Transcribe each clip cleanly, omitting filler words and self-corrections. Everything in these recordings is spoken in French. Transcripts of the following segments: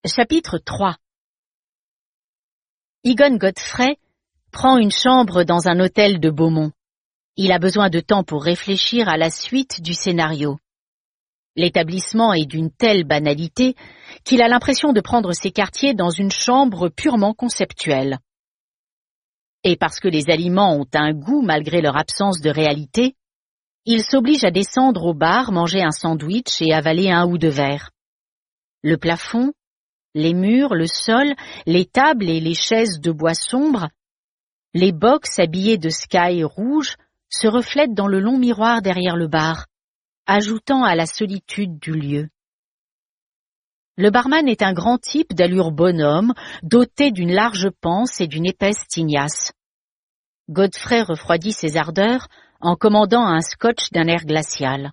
Chapitre 3. Egon Godfrey prend une chambre dans un hôtel de Beaumont. Il a besoin de temps pour réfléchir à la suite du scénario. L'établissement est d'une telle banalité qu'il a l'impression de prendre ses quartiers dans une chambre purement conceptuelle. Et parce que les aliments ont un goût malgré leur absence de réalité, il s'oblige à descendre au bar, manger un sandwich et avaler un ou deux verres. Le plafond, les murs, le sol, les tables et les chaises de bois sombre, les box habillées de sky rouge se reflètent dans le long miroir derrière le bar, ajoutant à la solitude du lieu. Le barman est un grand type d'allure bonhomme, doté d'une large panse et d'une épaisse tignasse. Godfrey refroidit ses ardeurs en commandant un scotch d'un air glacial.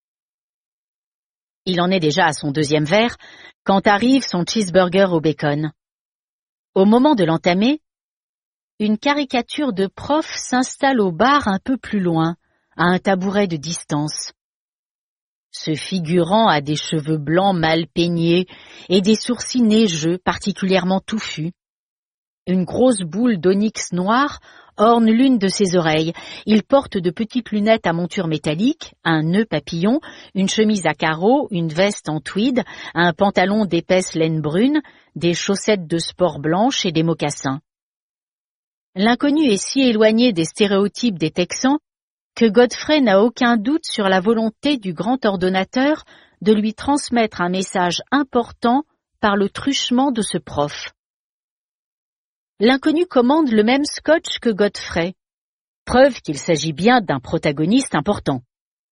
Il en est déjà à son deuxième verre quand arrive son cheeseburger au bacon. Au moment de l'entamer, une caricature de prof s'installe au bar un peu plus loin, à un tabouret de distance. Ce figurant a des cheveux blancs mal peignés et des sourcils neigeux particulièrement touffus. Une grosse boule d'onyx noir orne l'une de ses oreilles. Il porte de petites lunettes à monture métallique, un nœud papillon, une chemise à carreaux, une veste en tweed, un pantalon d'épaisse laine brune, des chaussettes de sport blanches et des mocassins. L'inconnu est si éloigné des stéréotypes des Texans que Godfrey n'a aucun doute sur la volonté du grand ordonnateur de lui transmettre un message important par le truchement de ce prof. L'inconnu commande le même scotch que Godfrey, preuve qu'il s'agit bien d'un protagoniste important.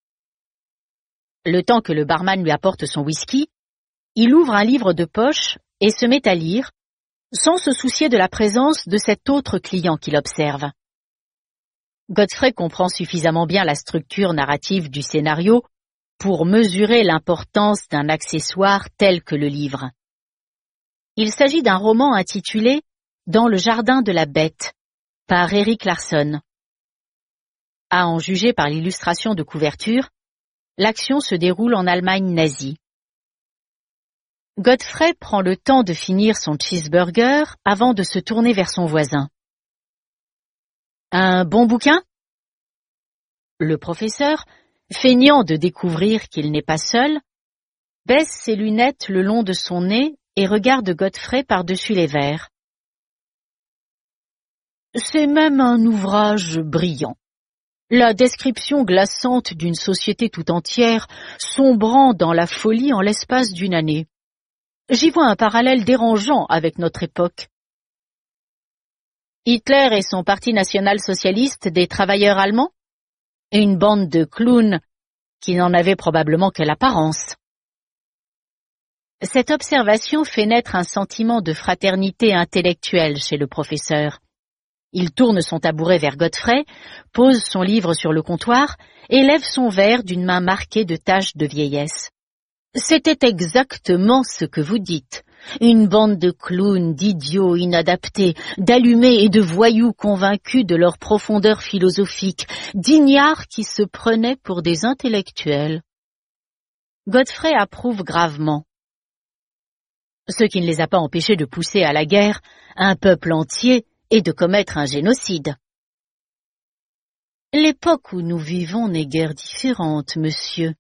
Le temps que le barman lui apporte son whisky, il ouvre un livre de poche et se met à lire, sans se soucier de la présence de cet autre client qu'il observe. Godfrey comprend suffisamment bien la structure narrative du scénario pour mesurer l'importance d'un accessoire tel que le livre. Il s'agit d'un roman intitulé « Dans le jardin de la bête » par Erik Larson. À en juger par l'illustration de couverture, l'action se déroule en Allemagne nazie. Godfrey prend le temps de finir son cheeseburger avant de se tourner vers son voisin. « Un bon bouquin ?» Le professeur, feignant de découvrir qu'il n'est pas seul, baisse ses lunettes le long de son nez et regarde Godfrey par-dessus les verres. C'est même un ouvrage brillant. La description glaçante d'une société tout entière sombrant dans la folie en l'espace d'une année. J'y vois un parallèle dérangeant avec notre époque. Hitler et son parti national-socialiste des travailleurs allemands? Une bande de clowns qui n'en avaient probablement que l'apparence. Cette observation fait naître un sentiment de fraternité intellectuelle chez le professeur. Il tourne son tabouret vers Godfrey, pose son livre sur le comptoir et lève son verre d'une main marquée de taches de vieillesse. C'était exactement ce que vous dites. Une bande de clowns, d'idiots inadaptés, d'allumés et de voyous convaincus de leur profondeur philosophique, d'ignards qui se prenaient pour des intellectuels. Godfrey approuve gravement. Ce qui ne les a pas empêchés de pousser à la guerre un peuple entier et de commettre un génocide. L'époque où nous vivons n'est guère différente, monsieur.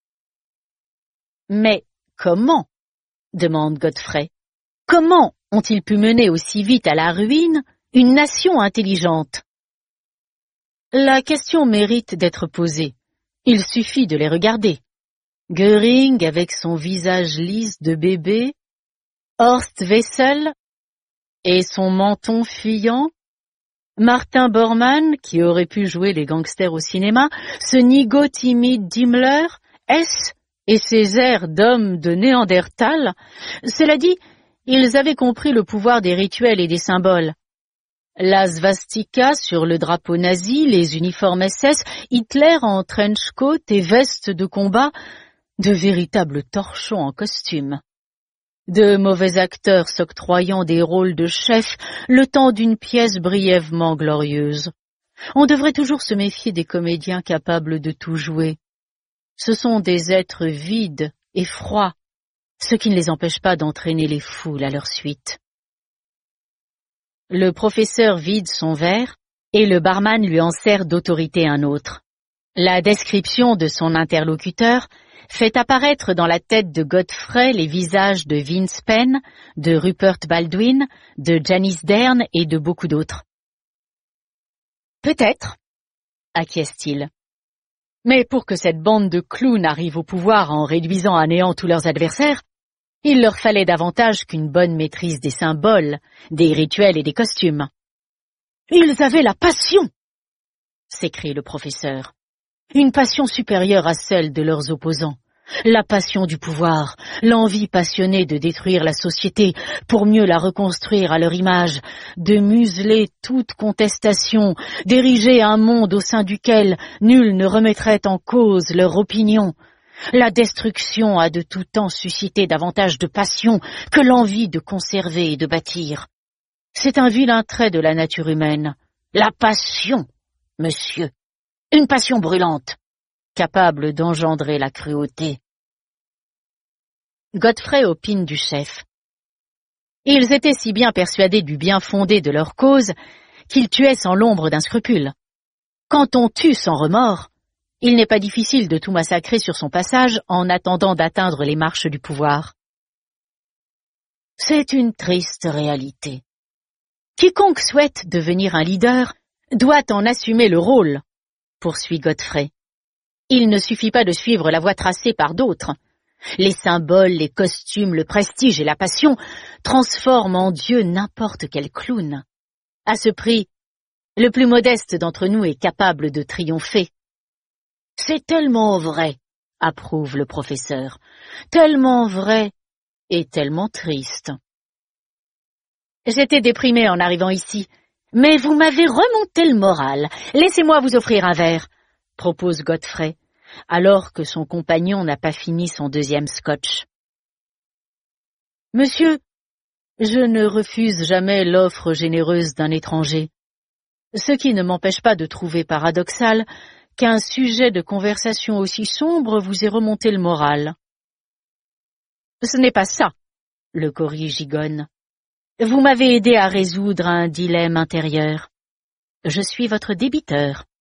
Mais comment? Demande Godfrey. Comment ont-ils pu mener aussi vite à la ruine une nation intelligente? La question mérite d'être posée. Il suffit de les regarder. Göring avec son visage lisse de bébé, Horst Wessel et son menton fuyant, Martin Bormann, qui aurait pu jouer les gangsters au cinéma, ce nigaud timide d'Himmler, S. et ses airs d'hommes de Néandertal. Cela dit, ils avaient compris le pouvoir des rituels et des symboles. La svastika sur le drapeau nazi, les uniformes SS, Hitler en trench coat et veste de combat, de véritables torchons en costume. De mauvais acteurs s'octroyant des rôles de chef le temps d'une pièce brièvement glorieuse. On devrait toujours se méfier des comédiens capables de tout jouer. Ce sont des êtres vides et froids, ce qui ne les empêche pas d'entraîner les foules à leur suite. Le professeur vide son verre et le barman lui en sert d'autorité un autre. La description de son interlocuteur fait apparaître dans la tête de Godfrey les visages de Vince Penn, de Rupert Baldwin, de Janice Dern et de beaucoup d'autres. Peut-être, acquiesce-t-il. Mais pour que cette bande de clowns arrive au pouvoir en réduisant à néant tous leurs adversaires, il leur fallait davantage qu'une bonne maîtrise des symboles, des rituels et des costumes. « Ils avaient la passion !» s'écrie le professeur. Une passion supérieure à celle de leurs opposants. La passion du pouvoir, l'envie passionnée de détruire la société pour mieux la reconstruire à leur image, de museler toute contestation, d'ériger un monde au sein duquel nul ne remettrait en cause leur opinion. La destruction a de tout temps suscité davantage de passion que l'envie de conserver et de bâtir. C'est un vilain trait de la nature humaine. La passion, monsieur. Une passion brûlante, capable d'engendrer la cruauté. Godfrey opine du chef. Ils étaient si bien persuadés du bien fondé de leur cause qu'ils tuaient sans l'ombre d'un scrupule. Quand on tue sans remords, il n'est pas difficile de tout massacrer sur son passage en attendant d'atteindre les marches du pouvoir. C'est une triste réalité. Quiconque souhaite devenir un leader doit en assumer le rôle, poursuit Godfrey. Il ne suffit pas de suivre la voie tracée par d'autres. Les symboles, les costumes, le prestige et la passion transforment en Dieu n'importe quel clown. À ce prix, le plus modeste d'entre nous est capable de triompher. C'est tellement vrai, approuve le professeur, tellement vrai et tellement triste. J'étais déprimé en arrivant ici, mais vous m'avez remonté le moral. Laissez-moi vous offrir un verre, propose Godfrey, alors que son compagnon n'a pas fini son deuxième scotch. Monsieur, je ne refuse jamais l'offre généreuse d'un étranger, ce qui ne m'empêche pas de trouver paradoxal qu'un sujet de conversation aussi sombre vous ait remonté le moral. Ce n'est pas ça, le corrige Gigon. Vous m'avez aidé à résoudre un dilemme intérieur. Je suis votre débiteur.